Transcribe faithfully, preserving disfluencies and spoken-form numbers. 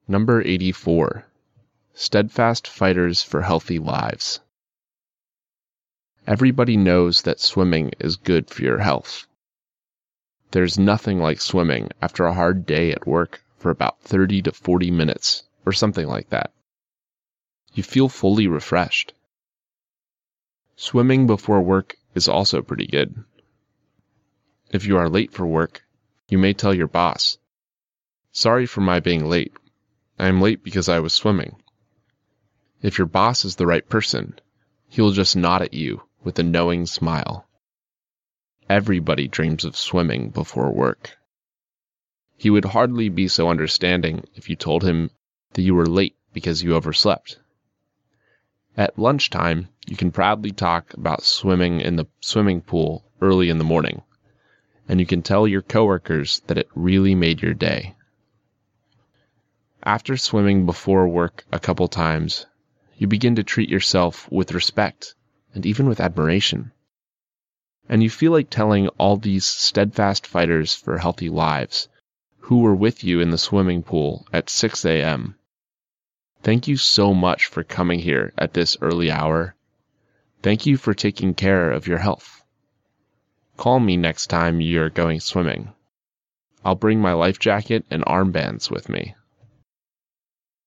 Number eighty-four. Steadfast Fighters for Healthy Lives. Everybody knows that swimming is good for your health. There's nothing like swimming after a hard day at work for about thirty to forty minutes, or something like that. You feel fully refreshed. Swimming before work is also pretty good. If you are late for work, you may tell your boss, "Sorry for my being late. I am late because I was swimming." If your boss is the right person, he will just nod at you with a knowing smile. Everybody dreams of swimming before work. He would hardly be so understanding if you told him that you were late because you overslept. At lunchtime, you can proudly talk about swimming in the swimming pool early in the morning, and you can tell your coworkers that it really made your day. After swimming before work a couple times, you begin to treat yourself with respect and even with admiration. And you feel like telling all these steadfast fighters for healthy lives who were with you in the swimming pool at six a.m. Thank you so much for coming here at this early hour. Thank you for taking care of your health. Call me next time you're going swimming. I'll bring my life jacket and armbands with me.